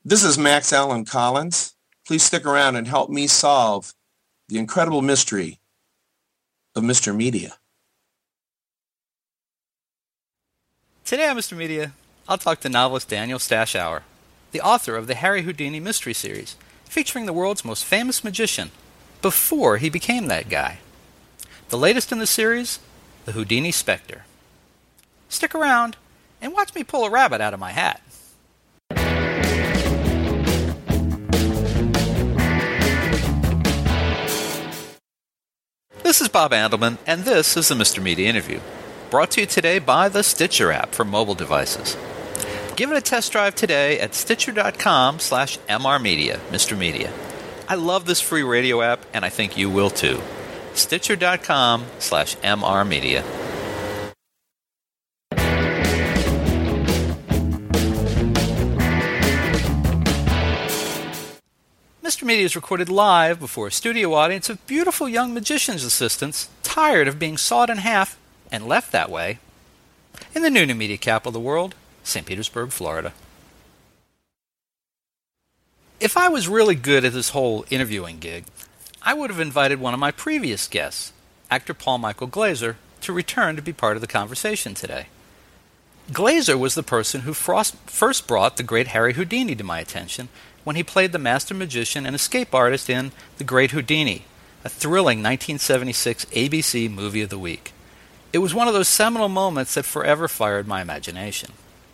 This is Max Allen Collins. Please stick around and help me solve the incredible mystery of Mr. Media. Today on Mr. Media, I'll talk to novelist Daniel Stashower, the author of the Harry Houdini Mystery Series, featuring the world's most famous magician before he became that guy. The latest in the series, the Houdini Spectre. Stick around and watch me pull a rabbit out of my hat. This is Bob Andelman, and this is the Mr. Media Interview, brought to you today by the Stitcher app for mobile devices. Give it a test drive today at Stitcher.com/MRmedia, Mr. Media. I love this free radio app, and I think you will too. Stitcher.com/MRmedia. Mr. Media is recorded live before a studio audience of beautiful young magician's assistants tired of being sawed in half and left that way in the new media capital of the world, St. Petersburg, Florida. If I was really good at this whole interviewing gig, I would have invited one of my previous guests, actor Paul Michael Glaser, to return to be part of the conversation today. Glaser was the person who first brought the great Harry Houdini to my attention when he played the master magician and escape artist in The Great Houdini, a thrilling 1976 ABC Movie of the Week. It was one of those seminal moments that forever fired my imagination.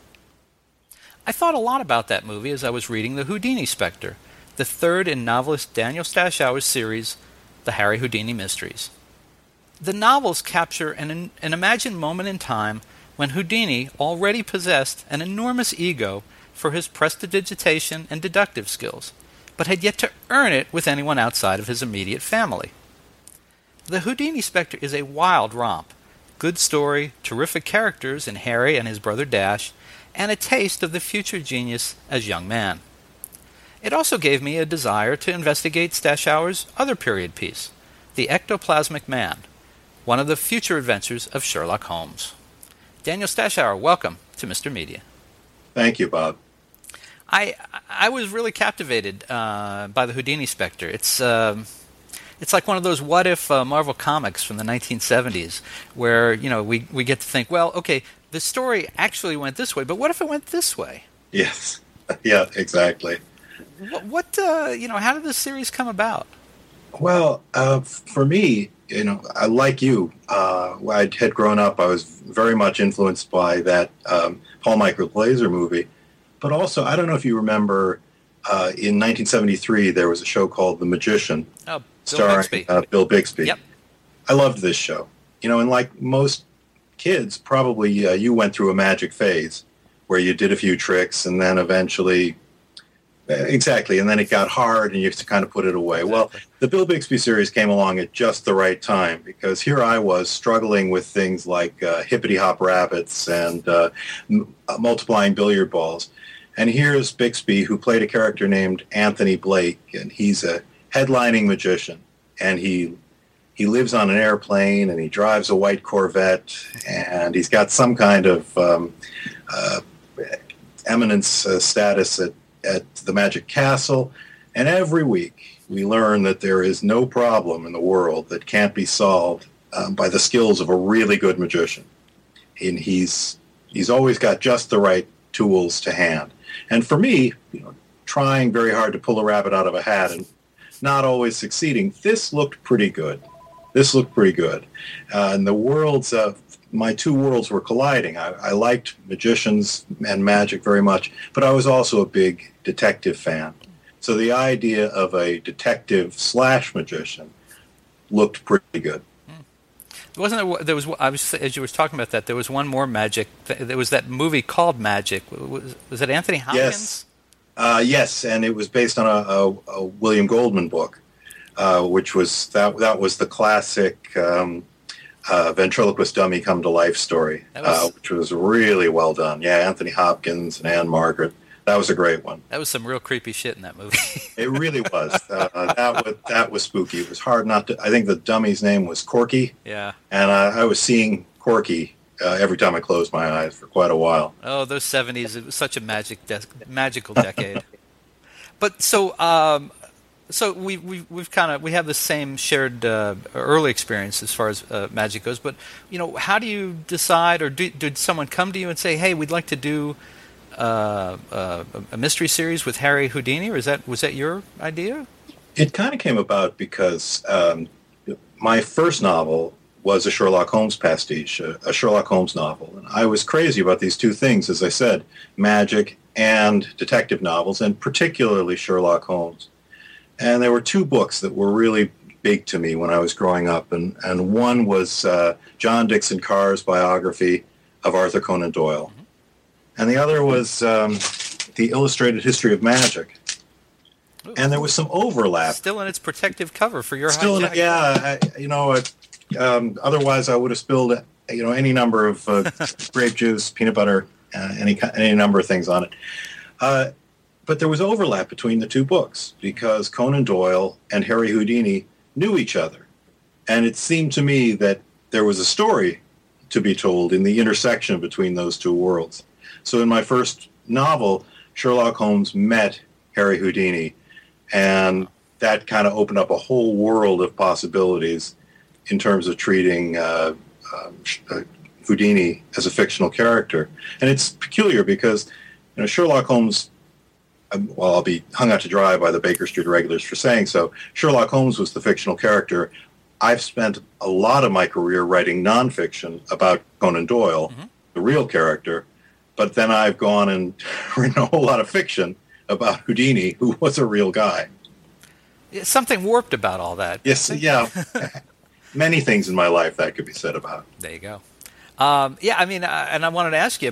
I thought a lot about that movie as I was reading The Houdini Spectre, the third in novelist Daniel Stashower's series, The Harry Houdini Mysteries. The novels capture an imagined moment in time when Houdini already possessed an enormous ego for his prestidigitation and deductive skills, but had yet to earn it with anyone outside of his immediate family. The Houdini Spectre is a wild romp, good story, terrific characters in Harry and his brother Dash, and a taste of the future genius as young man. It also gave me a desire to investigate Stashower's other period piece, The Ectoplasmic Man, one of the future adventures of Sherlock Holmes. Daniel Stashower, welcome to Mr. Media. Thank you, Bob. I was really captivated by the Houdini Spectre. It's like one of those what-if Marvel comics from the 1970s where, we get to think, well, okay, the story actually went this way, but what if it went this way? Yes. Yeah, exactly. How did this series come about? Well, for me, I like you. I had grown up, I was very much influenced by that Paul Michael Glaser movie. But also, I don't know if you remember, in 1973, there was a show called The Magician, starring Bill Bixby. Yep. I loved this show. And like most kids, probably you went through a magic phase where you did a few tricks and then eventually... Exactly, and then it got hard and you have to kind of put it away. Exactly. Well, the Bill Bixby series came along at just the right time because here I was struggling with things like hippity-hop rabbits and multiplying billiard balls. And here's Bixby, who played a character named Anthony Blake, and he's a headlining magician. And he lives on an airplane, and he drives a white Corvette, and he's got some kind of eminence status at the Magic Castle. And every week we learn that there is no problem in the world that can't be solved by the skills of a really good magician. And he's always got just the right tools to hand. And for me, trying very hard to pull a rabbit out of a hat and not always succeeding, this looked pretty good. And the worlds my two worlds were colliding. I liked magicians and magic very much, but I was also a big detective fan. So the idea of a detective/magician looked pretty good. There was as you were talking about that, there was one more magic. There was that movie called Magic. Was it Anthony Hopkins? Yes, and it was based on a William Goldman book, which was that was the classic ventriloquist dummy come to life story, which was really well done. Yeah, Anthony Hopkins and Anne Margaret. That was a great one. That was some real creepy shit in that movie. It really was. That was spooky. It was hard not to. I think the dummy's name was Corky. Yeah. And I was seeing Corky every time I closed my eyes for quite a while. Oh, those 70s! It was such a magical decade. But so we have the same shared early experience as far as magic goes. But how do you decide, or did someone come to you and say, "Hey, we'd like to do a mystery series with Harry Houdini," or was that your idea? It kind of came about because my first novel was a Sherlock Holmes pastiche, a Sherlock Holmes novel. And I was crazy about these two things, as I said, magic and detective novels, and particularly Sherlock Holmes. And there were two books that were really big to me when I was growing up. And one was John Dixon Carr's biography of Arthur Conan Doyle. And the other was The Illustrated History of Magic. And there was some overlap. Still in its protective cover for your hijack. Otherwise I would have spilled any number of grape juice, peanut butter, any number of things on it. But there was overlap between the two books because Conan Doyle and Harry Houdini knew each other. And it seemed to me that there was a story to be told in the intersection between those two worlds. So in my first novel, Sherlock Holmes met Harry Houdini, and that kind of opened up a whole world of possibilities in terms of treating Houdini as a fictional character. And it's peculiar because Sherlock Holmes, well, I'll be hung out to dry by the Baker Street regulars for saying so, Sherlock Holmes was the fictional character. I've spent a lot of my career writing nonfiction about Conan Doyle, the real character, but then I've gone and written a whole lot of fiction about Houdini, who was a real guy. Something warped about all that. Yes, yeah. Many things in my life that could be said about. There you go. And I wanted to ask you,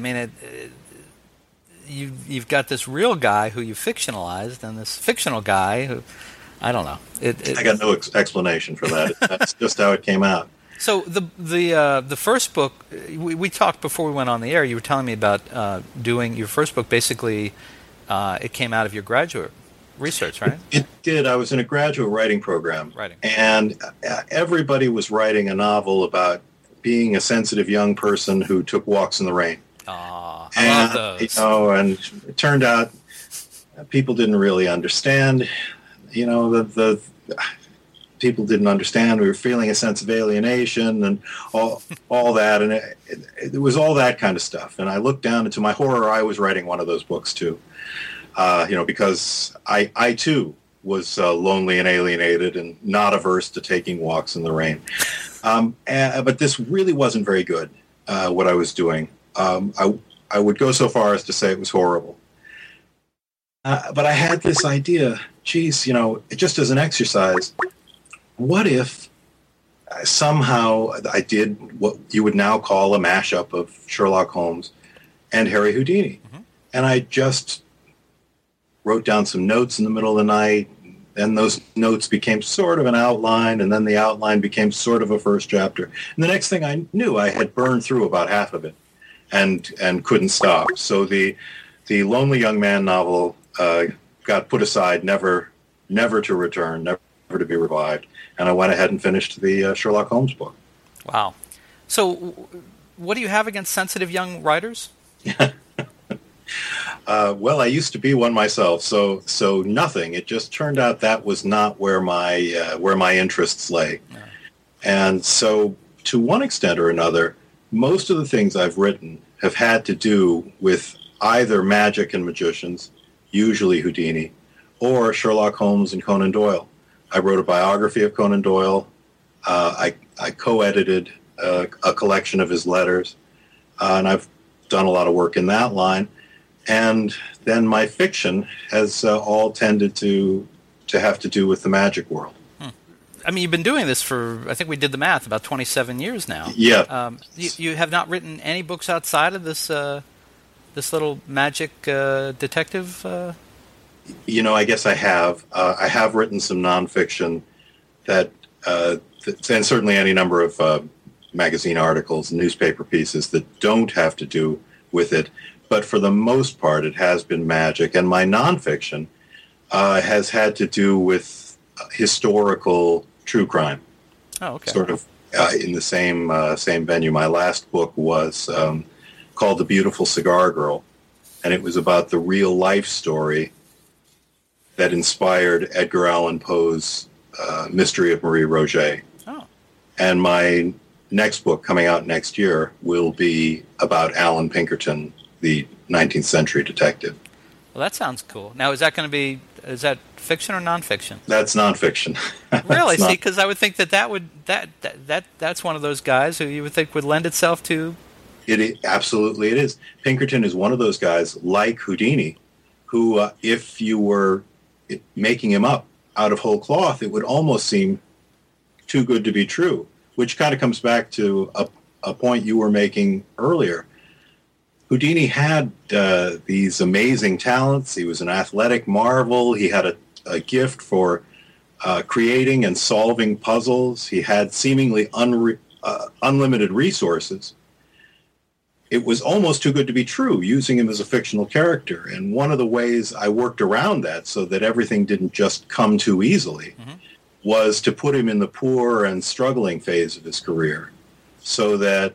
you've got this real guy who you fictionalized, and this fictional guy who, I don't know. I got no explanation for that. That's just how it came out. So the first book, we talked before we went on the air. You were telling me about doing your first book. Basically, it came out of your graduate research, right? It did. I was in a graduate writing program, and everybody was writing a novel about being a sensitive young person who took walks in the rain. I love those. And it turned out people didn't really understand. The people didn't understand. We were feeling a sense of alienation and all that, and it was all that kind of stuff. And I looked down, and to my horror, I was writing one of those books too. Because I too was lonely and alienated and not averse to taking walks in the rain. But this really wasn't very good, what I was doing. I would go so far as to say it was horrible. But I had this idea, geez, just as an exercise, what if somehow I did what you would now call a mashup of Sherlock Holmes and Harry Houdini? And I just wrote down some notes in the middle of the night, and those notes became sort of an outline, and then the outline became sort of a first chapter. And the next thing I knew, I had burned through about half of it and couldn't stop. So the Lonely Young Man novel got put aside, never to return, never to be revived. And I went ahead and finished the Sherlock Holmes book. Wow. So what do you have against sensitive young writers? Well, I used to be one myself, so nothing. It just turned out that was not where my interests lay. No. And so to one extent or another, most of the things I've written have had to do with either magic and magicians, usually Houdini, or Sherlock Holmes and Conan Doyle. I wrote a biography of Conan Doyle. I co-edited a collection of his letters, and I've done a lot of work in that line. And then my fiction has all tended to have to do with the magic world. You've been doing this for, I think we did the math, about 27 years now. Yeah. You have not written any books outside of this this little magic detective? I guess I have. I have written some nonfiction and certainly any number of magazine articles, newspaper pieces that don't have to do with it. But for the most part, it has been magic. And my nonfiction has had to do with historical true crime. Oh, okay. Sort of in the same venue. My last book was called The Beautiful Cigar Girl, and it was about the real life story that inspired Edgar Allan Poe's Mystery of Marie Roget. Oh. And my next book, coming out next year, will be about Allan Pinkerton, the 19th century detective. Well, that sounds cool. Now, is that fiction or nonfiction? That's nonfiction. Really? See, because I would think that's one of those guys who you would think would lend itself to. Absolutely it is. Pinkerton is one of those guys, like Houdini, who, if you were making him up out of whole cloth, it would almost seem too good to be true, which kind of comes back to a point you were making earlier. Houdini had these amazing talents. He was an athletic marvel. He had a gift for creating and solving puzzles. He had seemingly unlimited resources. It was almost too good to be true, using him as a fictional character. And one of the ways I worked around that so that everything didn't just come too easily was to put him in the poor and struggling phase of his career so that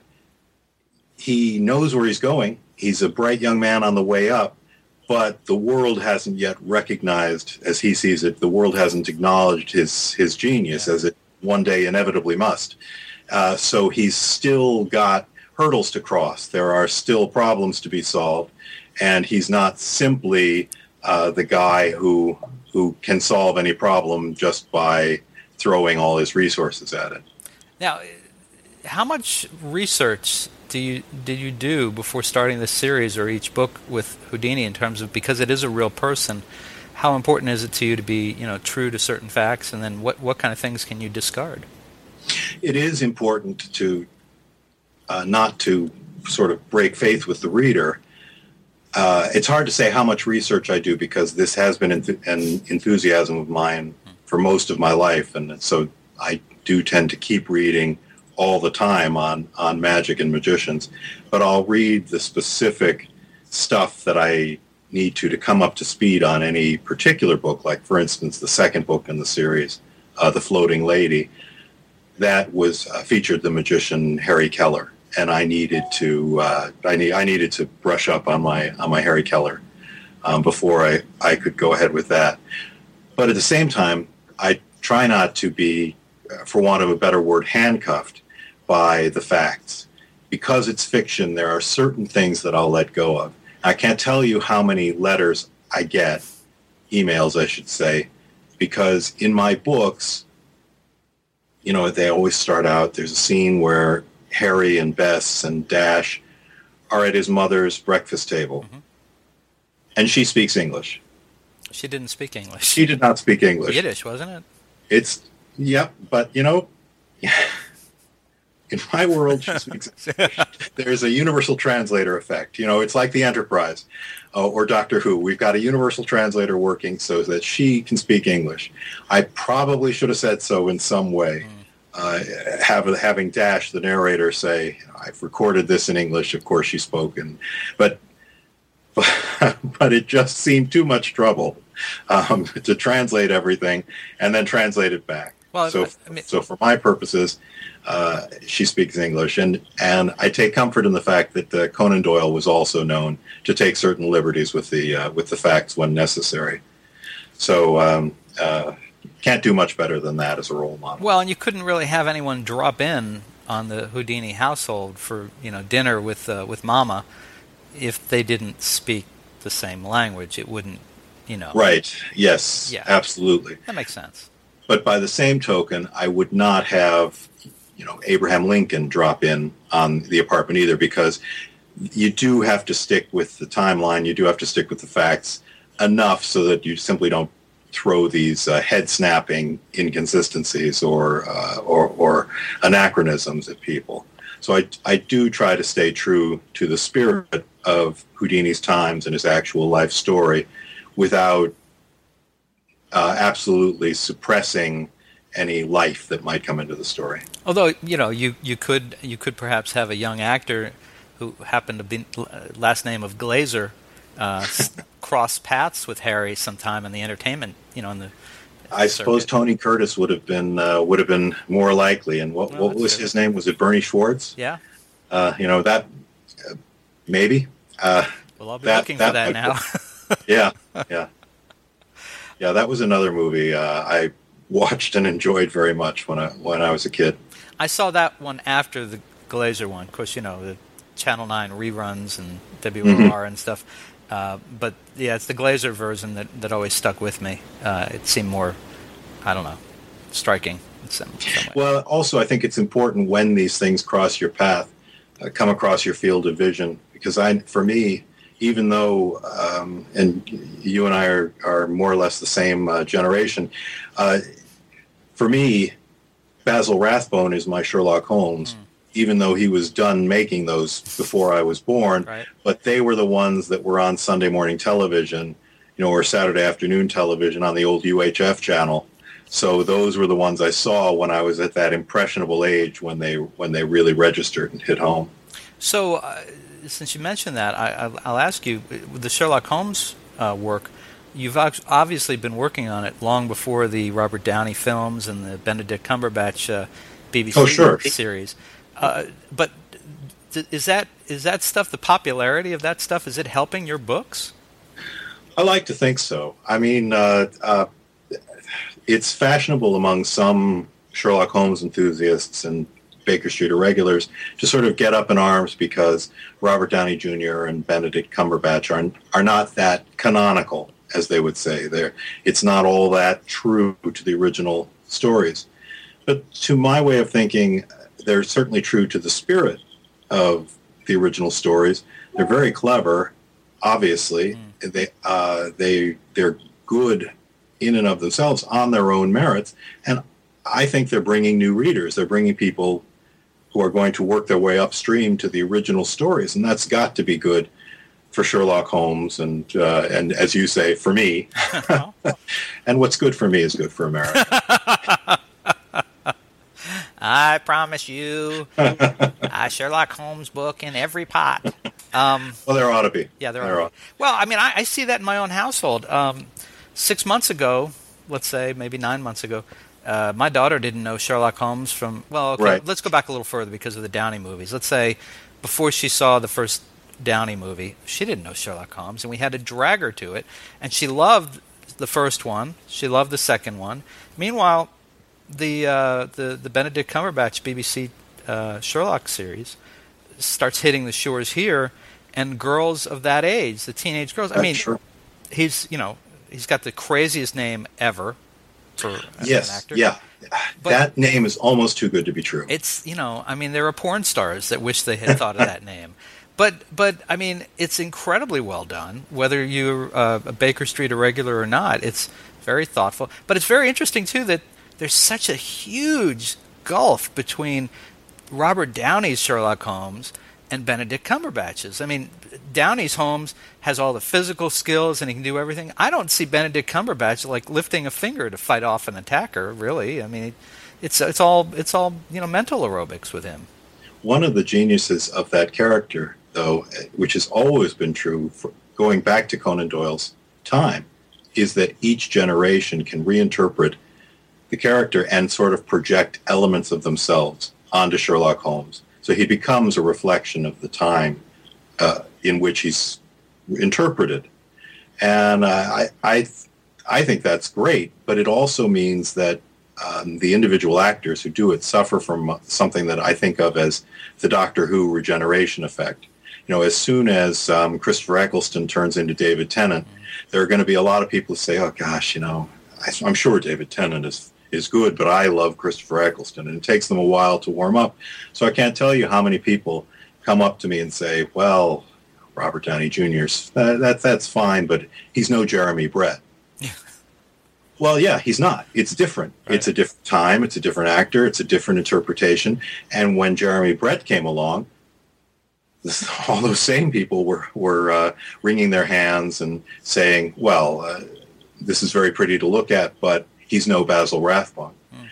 he knows where he's going. He's a bright young man on the way up, but the world hasn't yet recognized, as he sees it, the world hasn't acknowledged his genius as it one day inevitably must. So he's still got hurdles to cross. There are still problems to be solved, and he's not simply the guy who can solve any problem just by throwing all his resources at it. Now, how much research did you do before starting this series or each book with Houdini, in terms of, because it is a real person, how important is it to you to be, true to certain facts, and then what kind of things can you discard? It is important to not to sort of break faith with the reader. It's hard to say how much research I do, because this has been an enthusiasm of mine for most of my life, and so I do tend to keep reading all the time on magic and magicians, but I'll read the specific stuff that I need to come up to speed on any particular book, like, for instance, the second book in the series, The Floating Lady, that was featured the magician Harry Keller, and I needed to I needed to brush up on my Harry Keller before I could go ahead with that. But at the same time, I try not to be, for want of a better word, handcuffed by the facts. Because it's fiction, there are certain things that I'll let go of. I can't tell you how many letters I get, emails I should say, because in my books, they always start out, there's a scene where Harry and Bess and Dash are at his mother's breakfast table. And she speaks English. She didn't speak English. She did not speak English. Yiddish, wasn't it? Yep, but in my world, she speaks English. There's a universal translator effect. It's like the Enterprise or Doctor Who. We've got a universal translator working so that she can speak English. I probably should have said so in some way. Having Dash, the narrator, say, I've recorded this in English, of course she spoke, but it just seemed too much trouble to translate everything and then translate it back. Well, so for my purposes, she speaks English, and I take comfort in the fact that Conan Doyle was also known to take certain liberties with the facts when necessary. So can't do much better than that as a role model. Well, and you couldn't really have anyone drop in on the Houdini household for dinner with Mama if they didn't speak the same language. It wouldn't, Right. Yes. Yeah. Absolutely. That makes sense. But by the same token, I would not have, Abraham Lincoln drop in on the apartment either, because you do have to stick with the timeline. You do have to stick with the facts enough so that you simply don't throw these head-snapping inconsistencies or anachronisms at people. So I do try to stay true to the spirit of Houdini's times and his actual life story without absolutely suppressing any life that might come into the story. Although, you could perhaps have a young actor who happened to be last name of Glazer cross paths with Harry sometime in the entertainment, I suppose Tony Curtis would have been more likely. And what was his name? Was it Bernie Schwartz? Yeah. That maybe. Well, I'll be looking for that now. Yeah. Yeah. Yeah, that was another movie I watched and enjoyed very much when I was a kid. I saw that one after the Glazer one. Of course, the Channel 9 reruns and WOR and stuff. But yeah, it's the Glazer version that always stuck with me. It seemed more, I don't know, striking in some way. Well, also I think it's important when these things cross your path, come across your field of vision, because for me, even though, and you and I are more or less the same generation, for me, Basil Rathbone is my Sherlock Holmes, even though he was done making those before I was born. Right. But they were the ones that were on Sunday morning television, or Saturday afternoon television on the old UHF channel. So those were the ones I saw when I was at that impressionable age when they really registered and hit home. So, since you mentioned that, I'll ask you, with the Sherlock Holmes work, you've obviously been working on it long before the Robert Downey films and the Benedict Cumberbatch BBC series. But is that stuff, the popularity of that stuff, is it helping your books? I like to think so. I mean, it's fashionable among some Sherlock Holmes enthusiasts and Baker Street irregulars to sort of get up in arms because Robert Downey Jr. and Benedict Cumberbatch are not that canonical, as they would say. It's not all that true to the original stories. But to my way of thinking, they're certainly true to the spirit of the original stories. They're very clever, obviously. They're good in and of themselves on their own merits. And I think they're bringing new readers. They're bringing people who are going to work their way upstream to the original stories. And that's got to be good for Sherlock Holmes and as you say, for me. And what's good for me is good for America. I promise you a Sherlock Holmes book in every pot. Well, there ought to be. Yeah, there ought to be. Well, I mean, I see that in my own household. 6 months ago, let's say, maybe 9 months ago, my daughter didn't know Sherlock Holmes from, let's go back a little further because of the Downey movies. Let's say before she saw the first Downey movie, she didn't know Sherlock Holmes, and we had to drag her to it. And she loved the first one. She loved the second one. Meanwhile, the Benedict Cumberbatch BBC Sherlock series starts hitting the shores here, and girls of that age, the teenage girls. I mean, sure. He's got the craziest name ever for an actor. Yeah. But that name is almost too good to be true. It's there are porn stars that wish they had thought of that name. But I mean, it's incredibly well done. Whether you're a Baker Street irregular or not, it's very thoughtful. But it's very interesting too that there's such a huge gulf between Robert Downey's Sherlock Holmes and Benedict Cumberbatch's. I mean, Downey's Holmes has all the physical skills and he can do everything. I don't see Benedict Cumberbatch like lifting a finger to fight off an attacker, really. I mean, it's all mental aerobics with him. One of the geniuses of that character, though, which has always been true going back to Conan Doyle's time, is that each generation can reinterpret the character and sort of project elements of themselves onto Sherlock Holmes. So he becomes a reflection of the time in which he's interpreted. And I think that's great, but it also means that the individual actors who do it suffer from something that I think of as the Doctor Who regeneration effect. As soon as Christopher Eccleston turns into David Tennant, there are going to be a lot of people who say, oh gosh, I'm sure David Tennant is good, but I love Christopher Eccleston, and it takes them a while to warm up. So I can't tell you how many people come up to me and say, well, Robert Downey Jr., that's fine, but he's no Jeremy Brett. Well, yeah, he's not. It's different. Right. It's a different time. It's a different actor. It's a different interpretation. And when Jeremy Brett came along, all those same people were wringing their hands and saying, well, this is very pretty to look at, but he's no Basil Rathbone.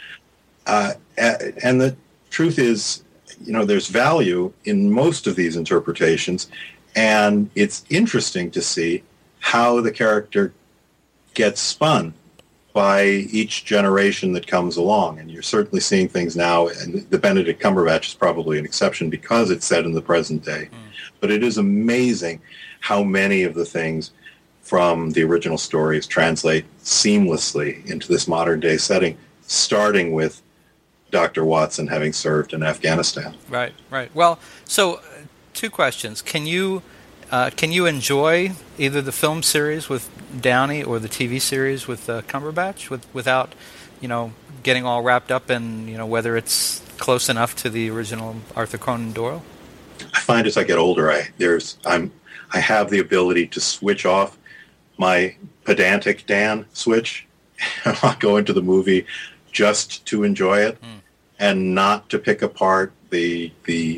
And the truth is, there's value in most of these interpretations, and it's interesting to see how the character gets spun by each generation that comes along. And you're certainly seeing things now, and the Benedict Cumberbatch is probably an exception because it's set in the present day. But it is amazing how many of the things from the original stories translate seamlessly into this modern day setting, starting with Dr. Watson having served in Afghanistan. Right. Well, so two questions. Can you enjoy either the film series with Downey or the TV series with Cumberbatch without, getting all wrapped up in, whether it's close enough to the original Arthur Conan Doyle? I find as I get older, I have the ability to switch off my pedantic Dan switch. I'll go into the movie just to enjoy it and not to pick apart the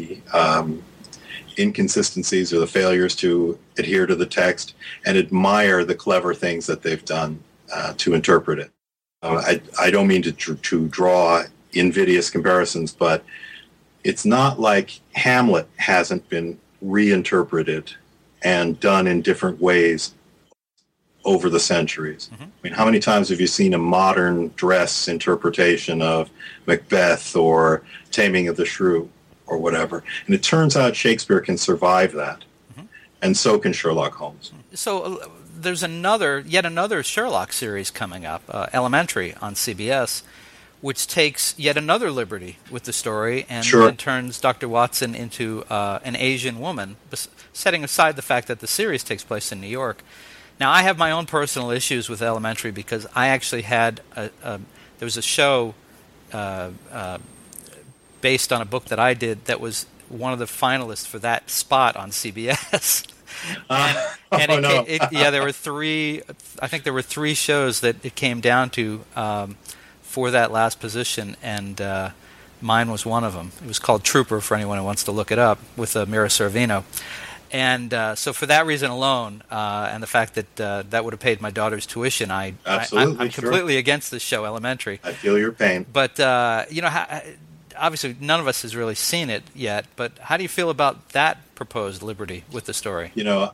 inconsistencies or the failures to adhere to the text and admire the clever things that they've done to interpret it. I don't mean to draw invidious comparisons, but it's not like Hamlet hasn't been reinterpreted and done in different ways over the centuries. I mean, how many times have you seen a modern dress interpretation of Macbeth or Taming of the Shrew or whatever? And it turns out Shakespeare can survive that, and so can Sherlock Holmes. So there's yet another Sherlock series coming up, Elementary on CBS, which takes yet another liberty with the story and turns Dr. Watson into an Asian woman, setting aside the fact that the series takes place in New York. Now, I have my own personal issues with Elementary because I actually had there was a show based on a book that I did that was one of the finalists for that spot on CBS. There were three. I think there were three shows that it came down to for that last position, and mine was one of them. It was called Trooper, for anyone who wants to look it up, with Mira Sorvino. And so for that reason alone, and the fact that that would have paid my daughter's tuition, I'm completely against this show, Elementary. I feel your pain. But, obviously none of us has really seen it yet, but how do you feel about that proposed liberty with the story?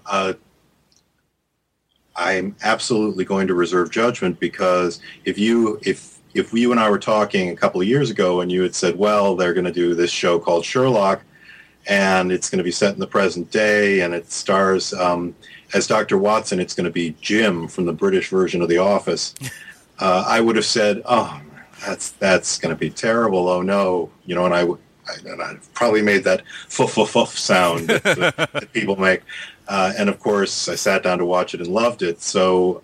I'm absolutely going to reserve judgment, because if you and I were talking a couple of years ago and you had said, well, they're going to do this show called Sherlock, and it's going to be set in the present day, and it stars as Dr. Watson, it's going to be Jim from the British version of The Office, I would have said, oh, that's going to be terrible, oh no, and I probably made that fuff sound that people make. And of course, I sat down to watch it and loved it. So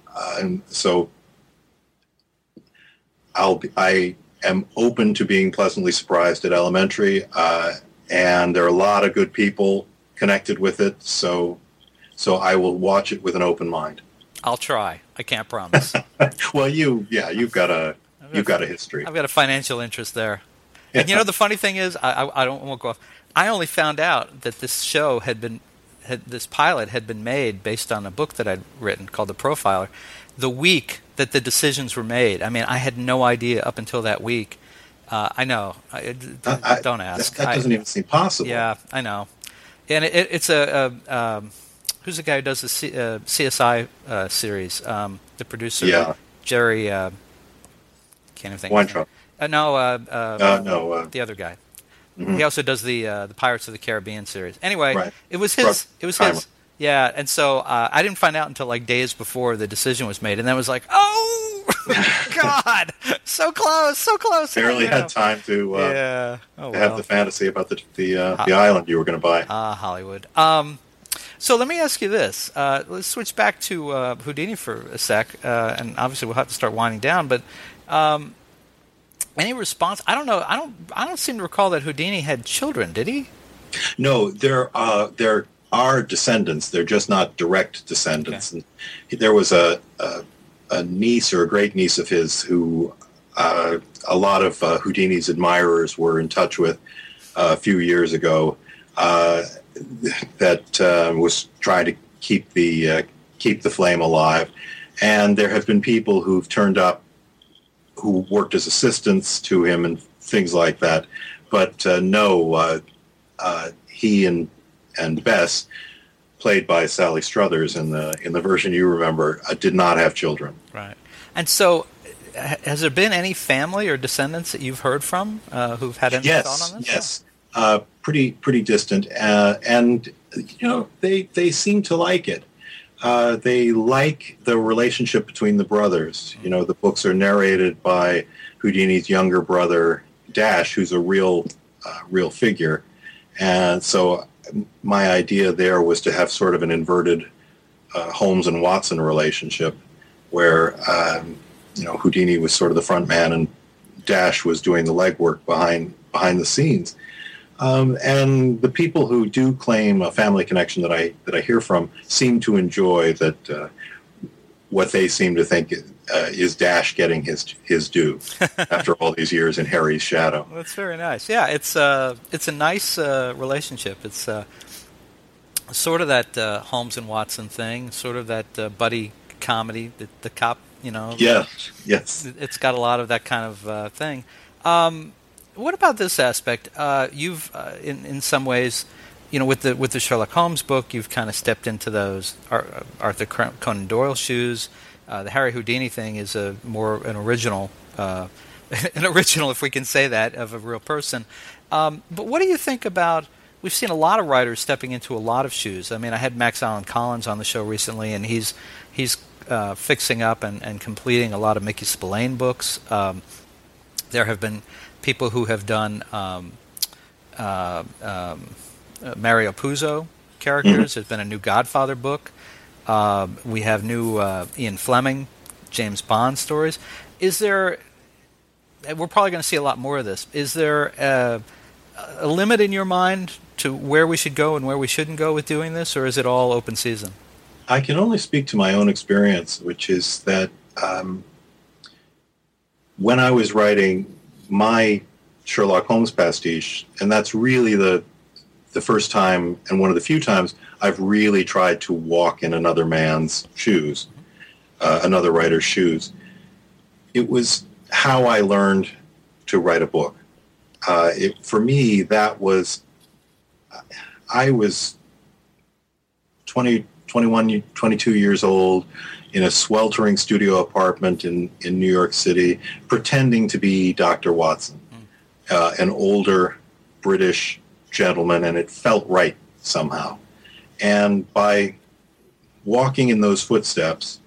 I am open to being pleasantly surprised at Elementary. And there are a lot of good people connected with it, so I will watch it with an open mind. I'll try. I can't promise. Well, you've got a history. I've got a financial interest there. And the funny thing is, I won't go off. I only found out that this show this pilot had been made based on a book that I'd written called The Profiler, the week that the decisions were made. I mean, I had no idea up until that week. I know. Don't ask. That doesn't even seem possible. Yeah, I know. And it's who's the guy who does the CSI series? The producer. Yeah. Jerry. Can't even think. Weintraub. No. The other guy. Mm-hmm. He also does the Pirates of the Caribbean series. Anyway, right. It was his. Yeah, and so I didn't find out until like days before the decision was made, and then it was like, oh, God, so close. Barely had time to have the fantasy about the island you were going to buy. Hollywood. So let me ask you this. Let's switch back to Houdini for a sec, and obviously we'll have to start winding down. But any response? I don't know. I don't seem to recall that Houdini had children. Did he? No, there are descendants. They're just not direct descendants. Okay. And there was a niece or a great niece of his who a lot of Houdini's admirers were in touch with a few years ago. That was trying to keep the flame alive, and there have been people who've turned up who worked as assistants to him and things like that. But he and Bess, played by Sally Struthers in the version you remember, did not have children. Right. And so, has there been any family or descendants that you've heard from who've had any thought on this? Yes. Pretty distant, and they seem to like it. They like the relationship between the brothers. You know, the books are narrated by Houdini's younger brother, Dash, who's a real figure. And so my idea there was to have sort of an inverted Holmes and Watson relationship where, Houdini was sort of the front man and Dash was doing the legwork behind the scenes. And the people who do claim a family connection that I hear from seem to enjoy that what they seem to think is Dash getting his due after all these years in Harry's shadow. Well, that's very nice. Yeah, it's a nice relationship. It's sort of that Holmes and Watson thing, sort of that buddy comedy, the cop, Yes. It's got a lot of that kind of thing. What about this aspect? You've, in some ways, with the Sherlock Holmes book, you've kind of stepped into those Arthur Conan Doyle shoes. The Harry Houdini thing is more an original, if we can say that, of a real person. But what do you think about? We've seen a lot of writers stepping into a lot of shoes. I mean, I had Max Allan Collins on the show recently, and he's fixing up and completing a lot of Mickey Spillane books. There have been people who have done Mario Puzo characters. There's been a new Godfather book. We have new Ian Fleming, James Bond stories. Is there? We're probably going to see a lot more of this. Is there a limit in your mind to where we should go and where we shouldn't go with doing this, or is it all open season? I can only speak to my own experience, which is that when I was writing my Sherlock Holmes pastiche, and that's really the first time and one of the few times I've really tried to walk in another man's shoes, another writer's shoes. It was how I learned to write a book. For me, that was, I was 20, 21, 22 years old in a sweltering studio apartment in New York City, pretending to be Dr. Watson, an older British gentleman, and it felt right somehow. And by walking in those footsteps,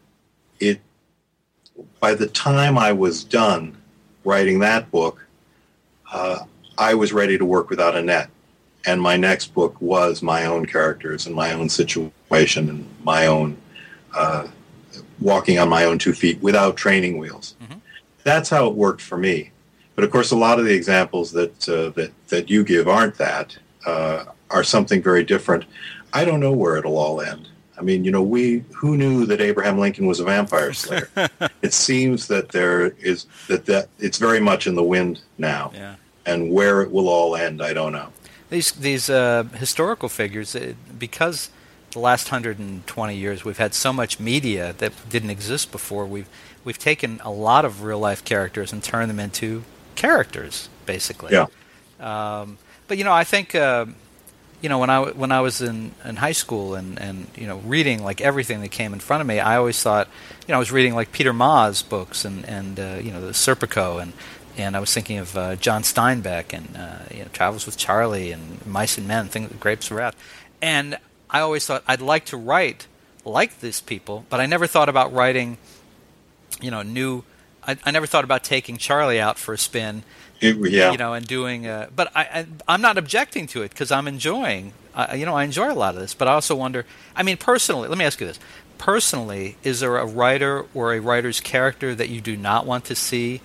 by the time I was done writing that book, I was ready to work without a net. And my next book was my own characters and my own situation and my own walking on my own 2 feet without training wheels. Mm-hmm. That's how it worked for me. But of course, a lot of the examples that you give aren't that, are something very different. I don't know where it'll all end. I mean, who knew that Abraham Lincoln was a vampire slayer? It seems that that it's very much in the wind now. Yeah. And where it will all end, I don't know. These historical figures, because the last 120 years we've had so much media that didn't exist before, we've taken a lot of real life characters and turned them into characters, basically. Yeah. But I think when I was in high school and reading like everything that came in front of me, I always thought I was reading like Peter Ma's books and the Serpico and I was thinking of John Steinbeck and Travels with Charlie and Mice and Men, Grapes of Wrath, and I always thought I'd like to write like these people, but I never thought about writing new. I never thought about taking Charlie out for a spin. And doing. But I'm not objecting to it because I'm enjoying. I enjoy a lot of this. But I also wonder. I mean, personally, let me ask you this: personally, is there a writer or a writer's character that you do not want to see,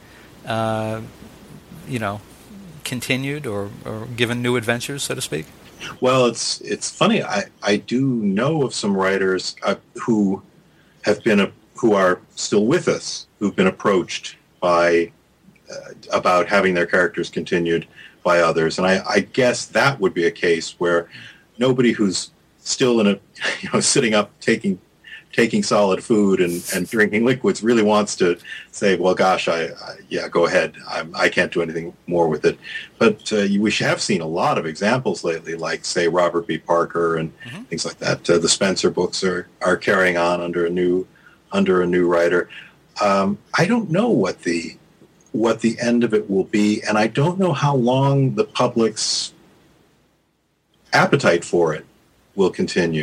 continued or given new adventures, so to speak? Well, it's funny. I do know of some writers who are still with us, who've been approached by. About having their characters continued by others. And I guess that would be a case where nobody who's still in sitting up taking solid food and drinking liquids really wants to say, well, gosh, go ahead. I can't do anything more with it. But we have seen a lot of examples lately, like, say, Robert B. Parker and things like that. The Spencer books are carrying on under a new writer. I don't know what the end of it will be, and I don't know how long the public's appetite for it will continue.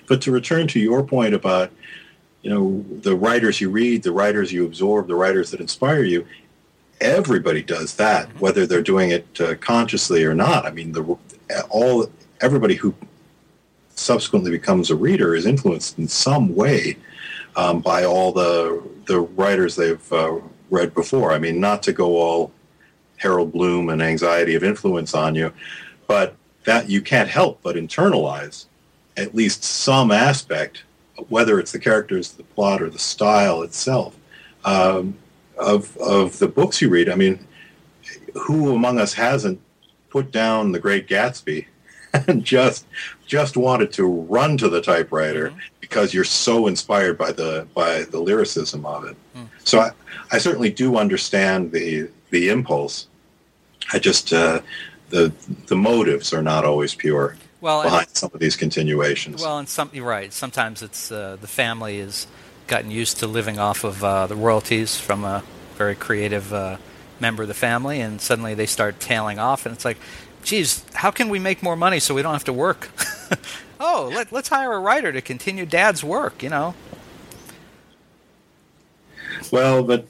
But to return to your point about, the writers you read, the writers you absorb, the writers that inspire you, everybody does that, whether they're doing it consciously or not. I mean, everybody who subsequently becomes a reader is influenced in some way by all the writers they've read before. I mean, not to go all Harold Bloom and anxiety of influence on you, but that you can't help but internalize at least some aspect, whether it's the characters, the plot, or the style itself, of the books you read. I mean, who among us hasn't put down The Great Gatsby and just wanted to run to the typewriter because you're so inspired by the lyricism of it? So I certainly do understand the impulse. I just the motives are not always pure behind some of these continuations. Well, and you're right. Sometimes it's the family has gotten used to living off of the royalties from a very creative member of the family, and suddenly they start tailing off, and it's like, geez, how can we make more money so we don't have to work? Let's hire a writer to continue Dad's work, Well, and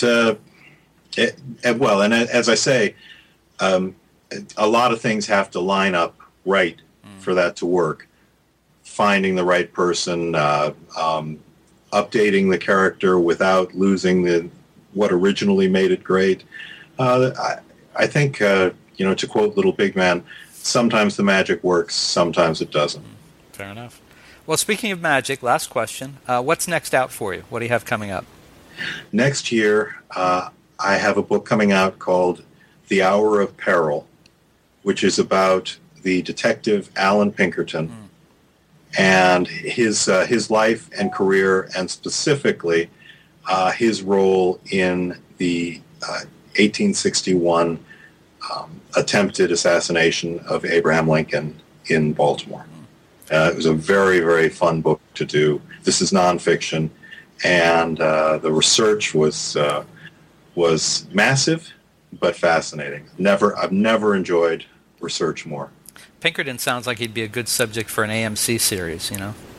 as I say, a lot of things have to line up right for that to work. Finding the right person, updating the character without losing what originally made it great. I think, to quote Little Big Man, sometimes the magic works, sometimes it doesn't. Fair enough. Well, speaking of magic, last question. What's next out for you? What do you have coming up? Next year, I have a book coming out called The Hour of Peril, which is about the detective Allan Pinkerton and his life and career, and specifically his role in the 1861 attempted assassination of Abraham Lincoln in Baltimore. It was a very, very fun book to do. This is nonfiction, and the research was massive but fascinating. I've never enjoyed research more. Pinkerton sounds like he'd be a good subject for an AMC series,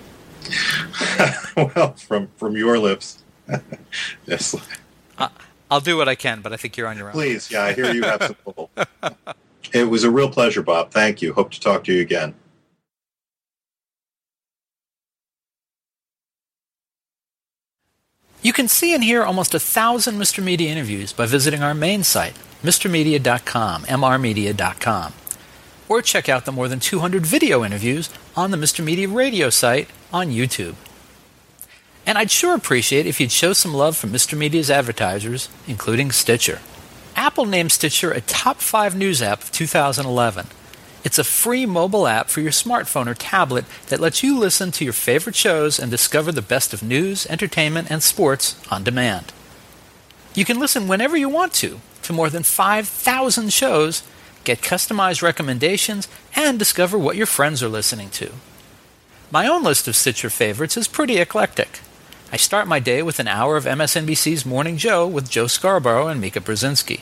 Well, from your lips, yes. I'll do what I can, but I think you're on your own. Please, yeah, I hear you have some pull. It was a real pleasure, Bob. Thank you. Hope to talk to you again. You can see and hear almost 1,000 Mr. Media interviews by visiting our main site, mrmedia.com, mrmedia.com. Or check out the more than 200 video interviews on the Mr. Media radio site on YouTube. And I'd sure appreciate if you'd show some love from Mr. Media's advertisers, including Stitcher. Apple named Stitcher a top 5 news app of 2011. It's a free mobile app for your smartphone or tablet that lets you listen to your favorite shows and discover the best of news, entertainment, and sports on demand. You can listen whenever you want to more than 5,000 shows, get customized recommendations, and discover what your friends are listening to. My own list of Stitcher favorites is pretty eclectic. I start my day with an hour of MSNBC's Morning Joe with Joe Scarborough and Mika Brzezinski.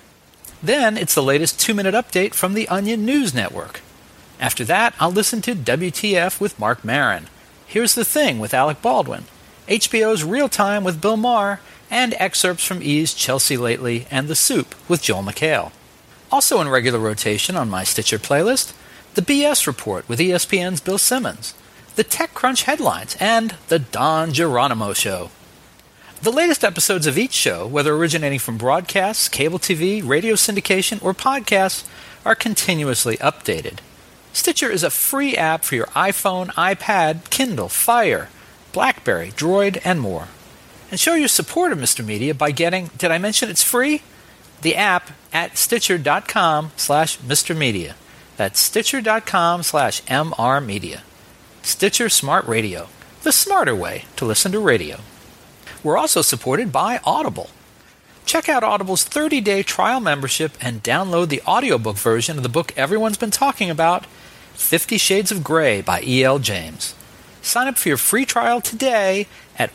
Then it's the latest 2-minute update from the Onion News Network. After that, I'll listen to WTF with Mark Maron, Here's the Thing with Alec Baldwin, HBO's Real Time with Bill Maher, and excerpts from E's Chelsea Lately and The Soup with Joel McHale. Also in regular rotation on my Stitcher playlist, the BS Report with ESPN's Bill Simmons, the TechCrunch headlines, and the Don Geronimo Show. The latest episodes of each show, whether originating from broadcasts, cable TV, radio syndication, or podcasts, are continuously updated. Stitcher is a free app for your iPhone, iPad, Kindle, Fire, BlackBerry, Droid, and more. And show your support of Mr. Media by getting, did I mention it's free? The app at Stitcher.com/Mr. Media. That's Stitcher.com/MR Media. Stitcher Smart Radio, the smarter way to listen to radio. We're also supported by Audible. Check out Audible's 30-day trial membership and download the audiobook version of the book everyone's been talking about, 50 Shades of Grey by E.L. James. Sign up for your free trial today at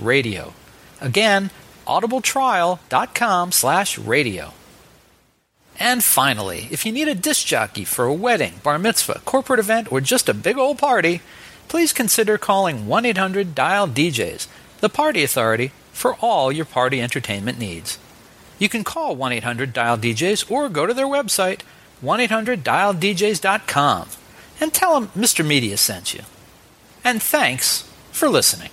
audible.com/radio. Again, audibletrial.com/radio. And finally, if you need a disc jockey for a wedding, bar mitzvah, corporate event, or just a big old party, please consider calling 1-800-DIAL-DJs, the party authority for all your party entertainment needs. You can call 1-800-DIAL-DJs or go to their website, 1-800-DIAL-DJs.com, and tell them Mr. Media sent you. And thanks for listening.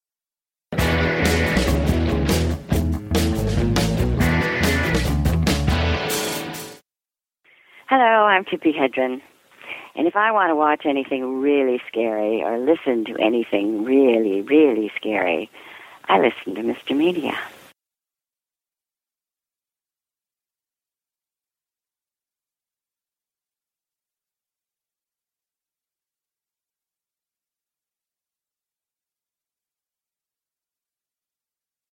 Hello, I'm Tippi Hedren. And if I want to watch anything really scary or listen to anything really, really scary, I listen to Mr. Media.